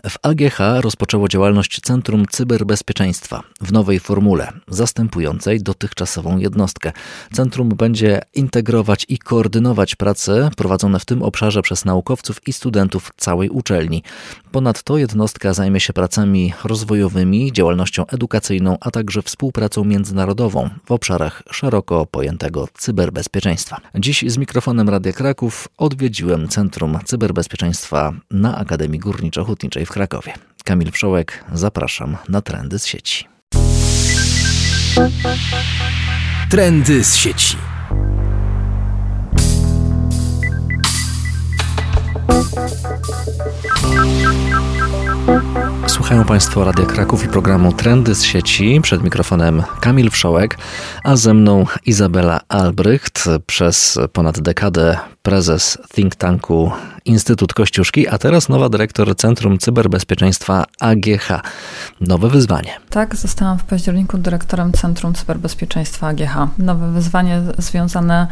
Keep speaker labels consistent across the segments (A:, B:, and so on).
A: W AGH rozpoczęło działalność Centrum Cyberbezpieczeństwa w nowej formule, zastępującej dotychczasową jednostkę. Centrum będzie integrować i koordynować prace prowadzone w tym obszarze przez naukowców i studentów całej uczelni. Ponadto jednostka zajmie się pracami rozwojowymi, działalnością edukacyjną, a także współpracą międzynarodową w obszarach szeroko pojętego cyberbezpieczeństwa. Dziś z mikrofonem Radia Kraków odwiedziłem Centrum Cyberbezpieczeństwa na Akademii Górniczo-Hutniczej w Krakowie. Kamil Wszołek, zapraszam na Trendy z sieci.
B: Trendy z sieci.
A: Słuchają Państwo Radia Kraków i programu Trendy z sieci. Przed mikrofonem Kamil Wszołek, a ze mną Izabela Albrecht, przez ponad dekadę prezes think tanku Instytut Kościuszki, a teraz nowa dyrektor Centrum Cyberbezpieczeństwa AGH. Nowe wyzwanie.
C: Tak, zostałam w październiku dyrektorem Centrum Cyberbezpieczeństwa AGH. Nowe wyzwanie związane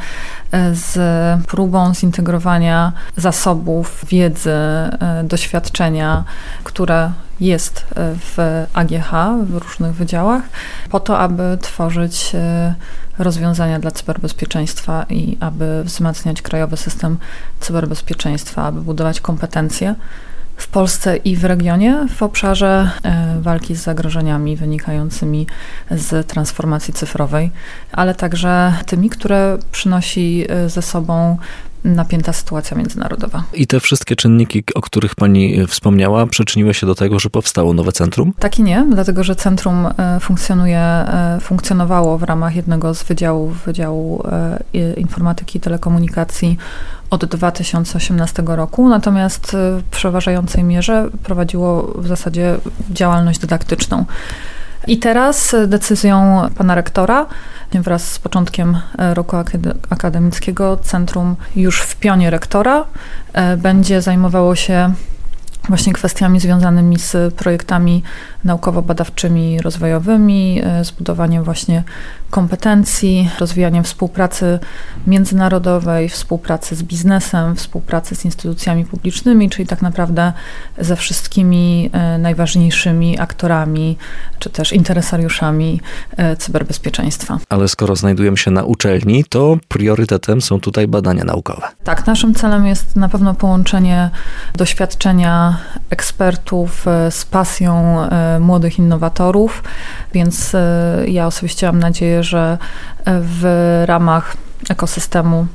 C: z próbą zintegrowania zasobów, wiedzy, doświadczenia, które jest w AGH, w różnych wydziałach, po to, aby tworzyć rozwiązania dla cyberbezpieczeństwa i aby wzmacniać krajowy system cyberbezpieczeństwa, aby budować kompetencje w Polsce i w regionie w obszarze walki z zagrożeniami wynikającymi z transformacji cyfrowej, ale także tymi, które przynosi ze sobą napięta sytuacja międzynarodowa.
A: I te wszystkie czynniki, o których Pani wspomniała, przyczyniły się do tego, że powstało nowe centrum?
C: Tak i nie, dlatego że centrum funkcjonowało w ramach jednego z Wydziału Informatyki i Telekomunikacji od 2018 roku, natomiast w przeważającej mierze prowadziło w zasadzie działalność dydaktyczną. I teraz decyzją pana rektora, wraz z początkiem roku akademickiego, centrum już w pionie rektora będzie zajmowało się właśnie kwestiami związanymi z projektami naukowo-badawczymi, rozwojowymi, z budowaniem właśnie kompetencji, rozwijaniem współpracy międzynarodowej, współpracy z biznesem, współpracy z instytucjami publicznymi, czyli tak naprawdę ze wszystkimi najważniejszymi aktorami, czy też interesariuszami cyberbezpieczeństwa.
A: Ale skoro znajdujemy się na uczelni, to priorytetem są tutaj badania naukowe.
C: Tak, naszym celem jest na pewno połączenie doświadczenia ekspertów z pasją młodych innowatorów, więc ja osobiście mam nadzieję, że w ramach ekosystemu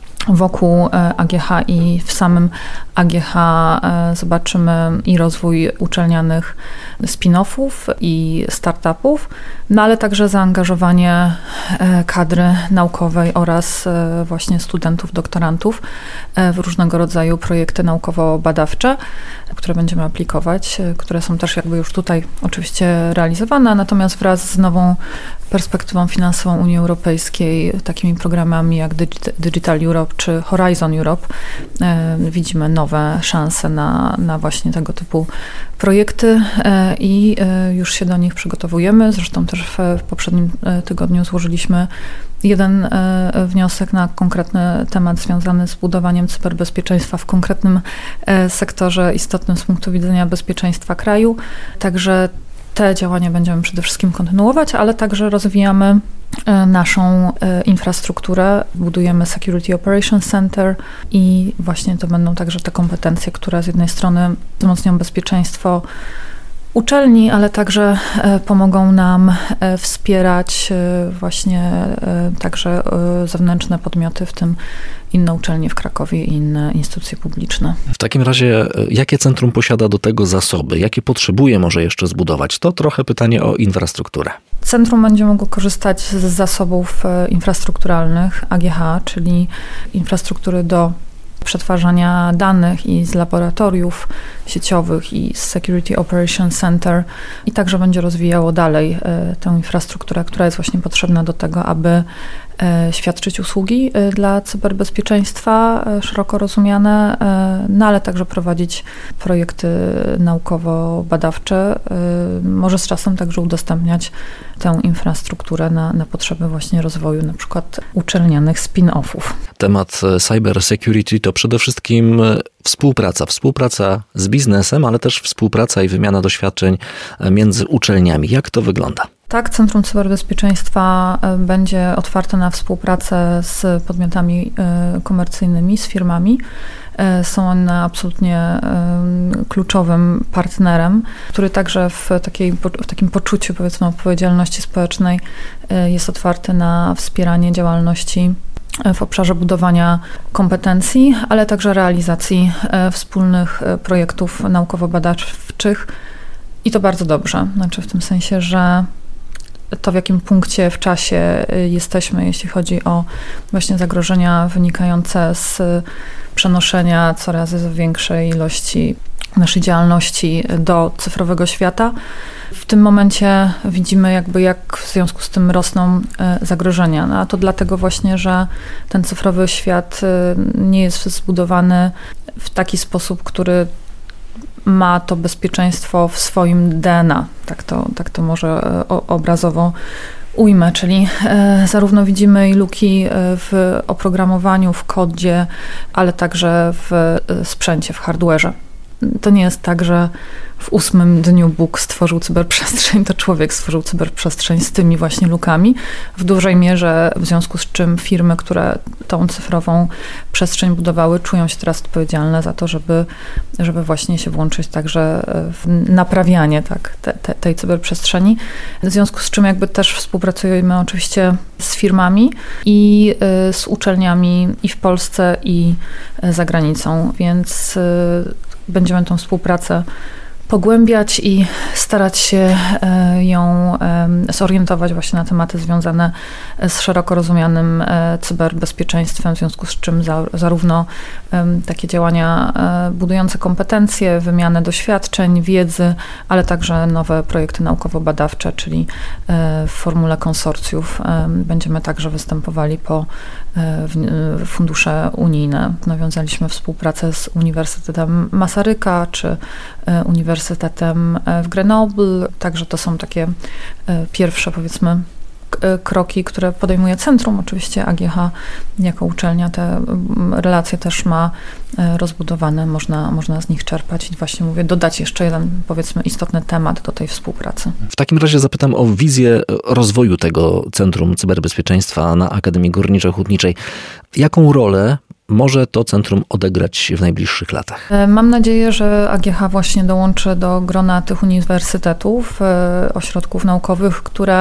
C: wokół AGH i w samym AGH zobaczymy i rozwój uczelnianych spin-offów i startupów, no ale także zaangażowanie kadry naukowej oraz właśnie studentów, doktorantów w różnego rodzaju projekty naukowo-badawcze, które będziemy aplikować, które są też jakby już tutaj oczywiście realizowane, natomiast wraz z nową perspektywą finansową Unii Europejskiej, takimi programami jak Digital Europe czy Horizon Europe, widzimy nowe szanse na właśnie tego typu projekty i już się do nich przygotowujemy. Zresztą też w poprzednim tygodniu złożyliśmy jeden wniosek na konkretny temat związany z budowaniem cyberbezpieczeństwa w konkretnym sektorze istotnym z punktu widzenia bezpieczeństwa kraju. Także te działania będziemy przede wszystkim kontynuować, ale także rozwijamy naszą infrastrukturę, budujemy Security Operations Center i właśnie to będą także te kompetencje, które z jednej strony wzmocnią bezpieczeństwo uczelni, ale także pomogą nam wspierać właśnie także zewnętrzne podmioty, w tym inne uczelnie w Krakowie i inne instytucje publiczne.
A: W takim razie, jakie centrum posiada do tego zasoby? Jakie potrzebuje może jeszcze zbudować? To trochę pytanie o infrastrukturę.
C: Centrum będzie mogło korzystać z zasobów infrastrukturalnych AGH, czyli infrastruktury do przetwarzania danych i z laboratoriów sieciowych i z Security Operations Center i także będzie rozwijało dalej tę infrastrukturę, która jest właśnie potrzebna do tego, aby świadczyć usługi dla cyberbezpieczeństwa szeroko rozumiane, no ale także prowadzić projekty naukowo-badawcze, może z czasem także udostępniać tę infrastrukturę na potrzeby właśnie rozwoju na przykład uczelnianych spin-offów.
A: Temat cyber security to przede wszystkim współpraca z biznesem, ale też współpraca i wymiana doświadczeń między uczelniami. Jak to wygląda?
C: Tak, Centrum Cyberbezpieczeństwa będzie otwarte na współpracę z podmiotami komercyjnymi, z firmami. Są one absolutnie kluczowym partnerem, który także w takim poczuciu, powiedzmy, odpowiedzialności społecznej jest otwarty na wspieranie działalności w obszarze budowania kompetencji, ale także realizacji wspólnych projektów naukowo-badawczych. I to bardzo dobrze, znaczy w tym sensie, że to, w jakim punkcie w czasie jesteśmy, jeśli chodzi o właśnie zagrożenia wynikające z przenoszenia coraz większej ilości naszej działalności do cyfrowego świata. W tym momencie widzimy jak w związku z tym rosną zagrożenia. No, a to dlatego właśnie, że ten cyfrowy świat nie jest zbudowany w taki sposób, który ma to bezpieczeństwo w swoim DNA. Tak to może obrazowo ujmę, czyli zarówno widzimy i luki w oprogramowaniu, w kodzie, ale także w sprzęcie, w hardware'ze. To nie jest tak, że w 8. dniu Bóg stworzył cyberprzestrzeń, to człowiek stworzył cyberprzestrzeń z tymi właśnie lukami. W dużej mierze, w związku z czym firmy, które tą cyfrową przestrzeń budowały, czują się teraz odpowiedzialne za to, żeby właśnie się włączyć także w naprawianie tej cyberprzestrzeni. W związku z czym jakby też współpracujemy oczywiście z firmami i z uczelniami i w Polsce, i za granicą, więc będziemy tą współpracę pogłębiać i starać się ją zorientować właśnie na tematy związane z szeroko rozumianym cyberbezpieczeństwem, w związku z czym zarówno takie działania budujące kompetencje, wymianę doświadczeń, wiedzy, ale także nowe projekty naukowo-badawcze, czyli w formule konsorcjów będziemy także występowali po fundusze unijne. Nawiązaliśmy współpracę z Uniwersytetem Masaryka czy Uniwersytetem w Grenoble. Także to są takie pierwsze, powiedzmy, kroki, które podejmuje centrum. Oczywiście AGH jako uczelnia te relacje też ma rozbudowane, można z nich czerpać i właśnie mówię, dodać jeszcze jeden, powiedzmy, istotny temat do tej współpracy.
A: W takim razie zapytam o wizję rozwoju tego Centrum Cyberbezpieczeństwa na Akademii Górniczo-Hutniczej. Jaką rolę może to centrum odegrać w najbliższych latach?
C: Mam nadzieję, że AGH właśnie dołączy do grona tych uniwersytetów, ośrodków naukowych, które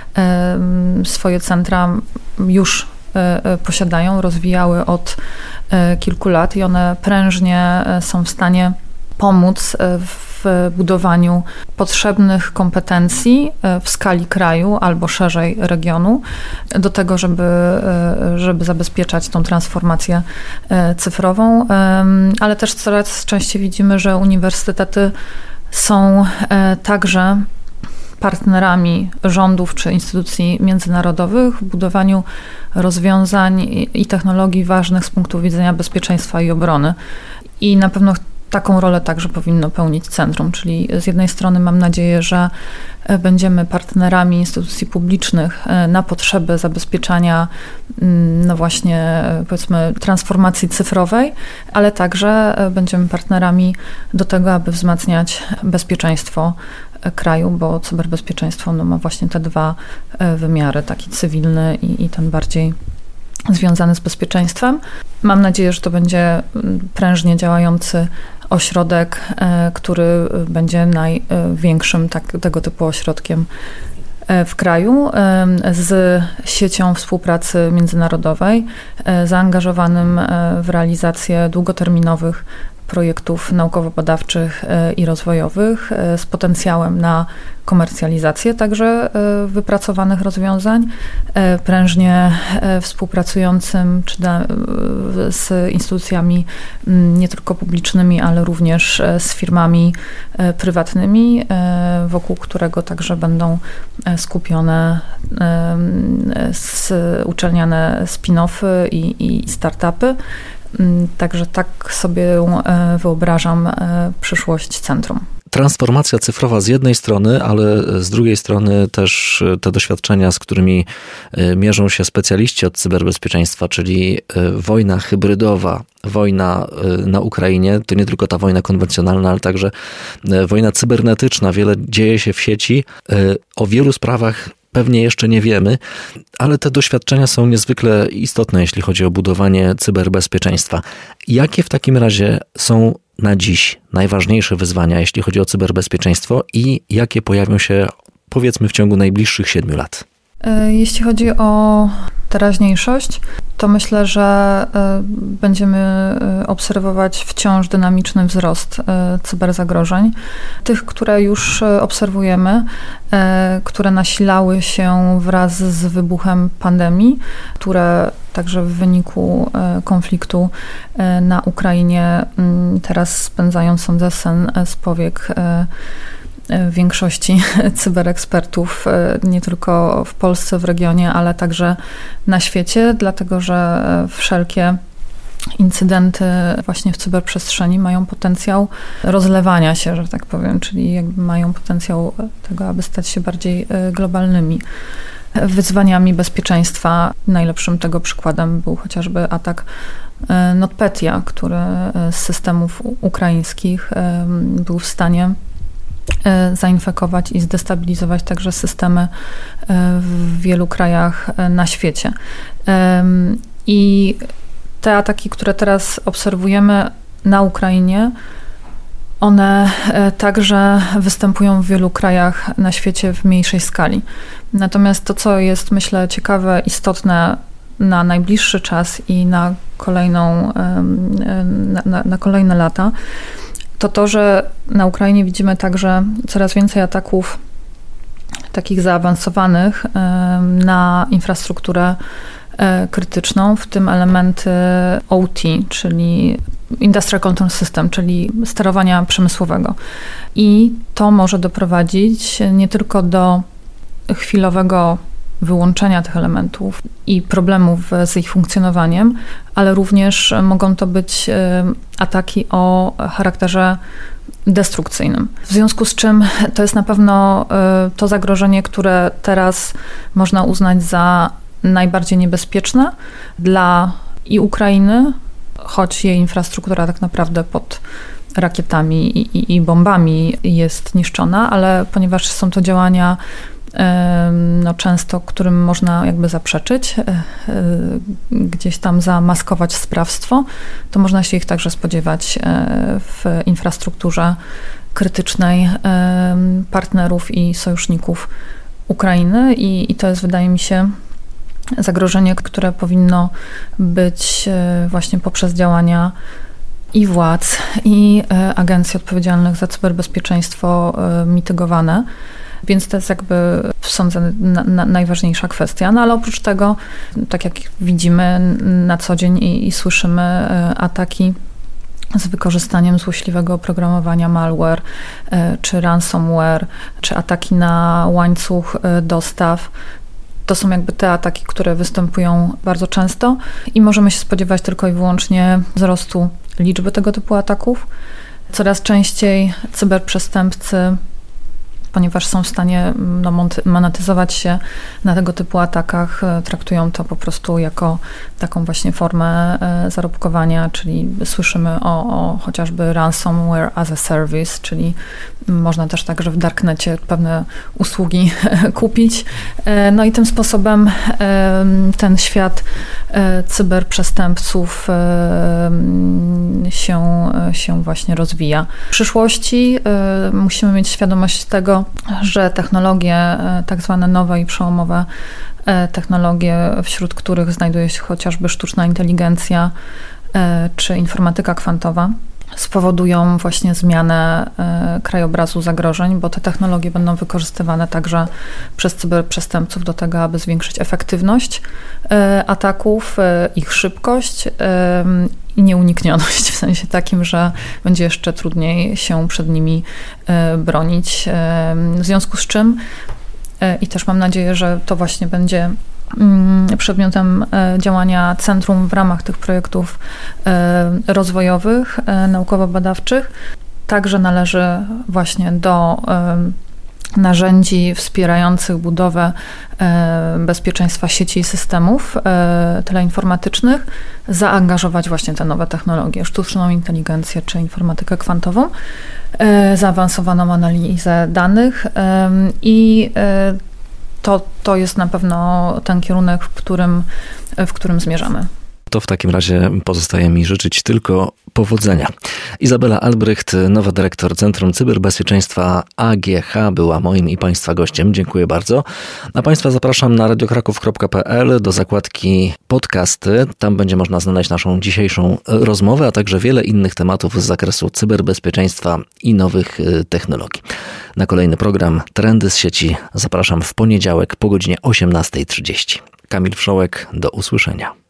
C: swoje centra już posiadają, rozwijały od kilku lat i one prężnie są w stanie pomóc w budowaniu potrzebnych kompetencji w skali kraju albo szerzej regionu do tego, żeby zabezpieczać tą transformację cyfrową, ale też coraz częściej widzimy, że uniwersytety są także partnerami rządów czy instytucji międzynarodowych w budowaniu rozwiązań i technologii ważnych z punktu widzenia bezpieczeństwa i obrony. I na pewno taką rolę także powinno pełnić centrum, czyli z jednej strony mam nadzieję, że będziemy partnerami instytucji publicznych na potrzeby zabezpieczania, no właśnie, powiedzmy, transformacji cyfrowej, ale także będziemy partnerami do tego, aby wzmacniać bezpieczeństwo kraju, bo cyberbezpieczeństwo ma właśnie te dwa wymiary, taki cywilny i ten bardziej związany z bezpieczeństwem. Mam nadzieję, że to będzie prężnie działający ośrodek, który będzie największym tego typu ośrodkiem w kraju, z siecią współpracy międzynarodowej, zaangażowanym w realizację długoterminowych projektów naukowo-badawczych i rozwojowych z potencjałem na komercjalizację także wypracowanych rozwiązań, prężnie współpracującym z instytucjami nie tylko publicznymi, ale również z firmami prywatnymi, wokół którego także będą skupione uczelniane spin-offy i startupy. Także tak sobie wyobrażam przyszłość centrum.
A: Transformacja cyfrowa z jednej strony, ale z drugiej strony też te doświadczenia, z którymi mierzą się specjaliści od cyberbezpieczeństwa, czyli wojna hybrydowa, wojna na Ukrainie, to nie tylko ta wojna konwencjonalna, ale także wojna cybernetyczna. Wiele dzieje się w sieci. O wielu sprawach pewnie jeszcze nie wiemy, ale te doświadczenia są niezwykle istotne, jeśli chodzi o budowanie cyberbezpieczeństwa. Jakie w takim razie są na dziś najważniejsze wyzwania, jeśli chodzi o cyberbezpieczeństwo i jakie pojawią się, powiedzmy, w ciągu najbliższych 7 lat?
C: Jeśli chodzi o teraźniejszość, to myślę, że będziemy obserwować wciąż dynamiczny wzrost cyberzagrożeń. Tych, które już obserwujemy, które nasilały się wraz z wybuchem pandemii, które także w wyniku konfliktu na Ukrainie teraz spędzają, sądzę, sen z powiek większości cyberekspertów, nie tylko w Polsce, w regionie, ale także na świecie, dlatego że wszelkie incydenty właśnie w cyberprzestrzeni mają potencjał rozlewania się, że tak powiem, czyli jakby mają potencjał tego, aby stać się bardziej globalnymi wyzwaniami bezpieczeństwa. Najlepszym tego przykładem był chociażby atak NotPetya, który z systemów ukraińskich był w stanie zainfekować i zdestabilizować także systemy w wielu krajach na świecie. I te ataki, które teraz obserwujemy na Ukrainie, one także występują w wielu krajach na świecie w mniejszej skali. Natomiast to, co jest, myślę, ciekawe, istotne na najbliższy czas i na kolejne lata, to, że na Ukrainie widzimy także coraz więcej ataków takich zaawansowanych na infrastrukturę krytyczną, w tym elementy OT, czyli Industrial Control System, czyli sterowania przemysłowego. I to może doprowadzić nie tylko do chwilowego wyłączenia tych elementów i problemów z ich funkcjonowaniem, ale również mogą to być ataki o charakterze destrukcyjnym. W związku z czym to jest na pewno to zagrożenie, które teraz można uznać za najbardziej niebezpieczne dla i Ukrainy, choć jej infrastruktura tak naprawdę pod rakietami i bombami jest niszczona, ale ponieważ są to działania często, którym można jakby zaprzeczyć, gdzieś tam zamaskować sprawstwo, to można się ich także spodziewać w infrastrukturze krytycznej partnerów i sojuszników Ukrainy i to jest, wydaje mi się, zagrożenie, które powinno być właśnie poprzez działania i władz, i agencji odpowiedzialnych za cyberbezpieczeństwo mitygowane. Więc to jest jakby, sądzę, najważniejsza kwestia. No ale oprócz tego, tak jak widzimy na co dzień i słyszymy, ataki z wykorzystaniem złośliwego oprogramowania malware, czy ransomware, czy ataki na łańcuch dostaw, to są jakby te ataki, które występują bardzo często i możemy się spodziewać tylko i wyłącznie wzrostu liczby tego typu ataków. Coraz częściej cyberprzestępcy, ponieważ są w stanie monetyzować się na tego typu atakach, traktują to po prostu jako taką właśnie formę zarobkowania, czyli słyszymy o chociażby ransomware as a service, czyli można też także w darknecie pewne usługi kupić. No i tym sposobem ten świat cyberprzestępców się właśnie rozwija. W przyszłości musimy mieć świadomość tego, że technologie tak zwane nowe i przełomowe technologie, wśród których znajduje się chociażby sztuczna inteligencja czy informatyka kwantowa, spowodują właśnie zmianę krajobrazu zagrożeń, bo te technologie będą wykorzystywane także przez cyberprzestępców do tego, aby zwiększyć efektywność ataków, ich szybkość i nieuniknioność, w sensie takim, że będzie jeszcze trudniej się przed nimi bronić. W związku z czym i też mam nadzieję, że to właśnie będzie przedmiotem działania centrum w ramach tych projektów rozwojowych, naukowo-badawczych. Także należy właśnie do narzędzi wspierających budowę bezpieczeństwa sieci i systemów teleinformatycznych zaangażować właśnie te nowe technologie, sztuczną inteligencję czy informatykę kwantową, zaawansowaną analizę danych i to jest na pewno ten kierunek, w którym zmierzamy.
A: To w takim razie pozostaje mi życzyć tylko powodzenia. Izabela Albrecht, nowa dyrektor Centrum Cyberbezpieczeństwa AGH, była moim i Państwa gościem. Dziękuję bardzo. A Państwa zapraszam na radiokraków.pl do zakładki podcasty. Tam będzie można znaleźć naszą dzisiejszą rozmowę, a także wiele innych tematów z zakresu cyberbezpieczeństwa i nowych technologii. Na kolejny program Trendy z sieci zapraszam w poniedziałek po godzinie 18:30. Kamil Wszołek, do usłyszenia.